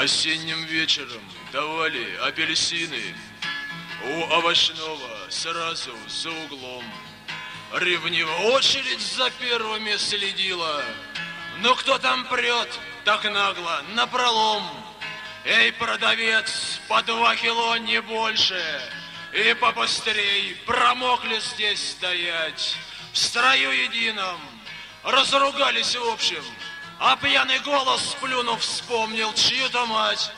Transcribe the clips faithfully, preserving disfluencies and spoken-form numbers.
Осенним вечером давали апельсины у овощного сразу за углом. Ревниво очередь за первыми следила. Ну кто там прет так нагло напролом? Эй, продавец, по два кило не больше. И побыстрей промокли здесь стоять. В строю едином разругались в общем, а пьяный голос, плюнув, вспомнил чью-то мать.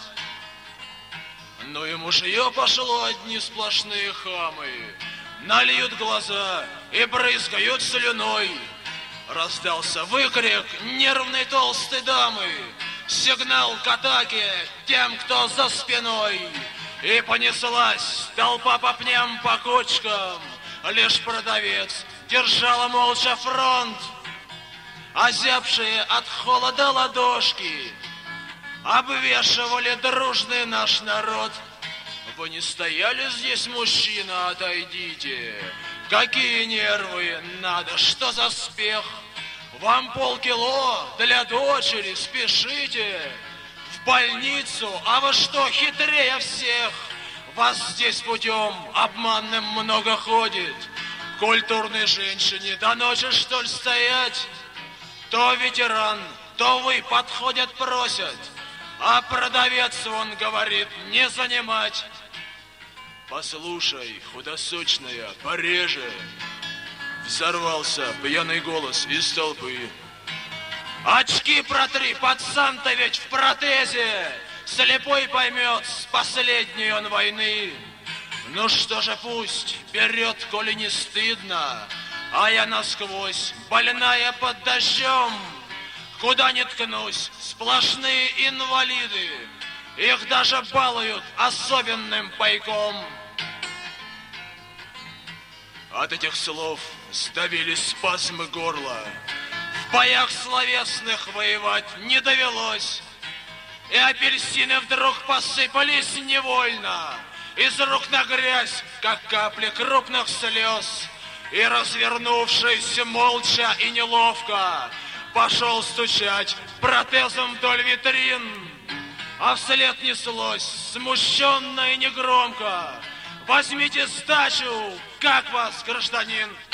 Ну и мужье пошло одни сплошные хамы. Нальют глаза и брызгают слюной. Раздался выкрик нервной толстой дамы. Сигнал к атаке тем, кто за спиной. И понеслась толпа по пням, по кочкам. Лишь продавец держала молча фронт. Озябшие от холода ладошки обвешивали дружный наш народ. Вы не стояли здесь, мужчина, отойдите. Какие нервы, надо, что за спех? Вам полкило для дочери, спешите. В больницу, а вы что, хитрее всех? Вас здесь путем обманным много ходит. Культурной женщине до ночи, что ли, стоять? То ветеран, то вы подходят, просят, а продавец, он говорит, не занимать. Послушай, худосочная, пореже. Взорвался пьяный голос из толпы. Очки протри, пацан-то ведь в протезе. Слепой поймет, с последней он войны. Ну что же, пусть берет, коли не стыдно. А я насквозь, больная под дождем. Куда ни ткнусь, сплошные инвалиды. Их даже балуют особенным пайком. От этих слов сдавились спазмы горла. В боях словесных воевать не довелось. И апельсины вдруг посыпались невольно. Из рук на грязь, как капли крупных слез. И, развернувшись молча и неловко, пошел стучать протезом вдоль витрин. А вслед неслось смущенно и негромко: возьмите сдачу, как вас, гражданин?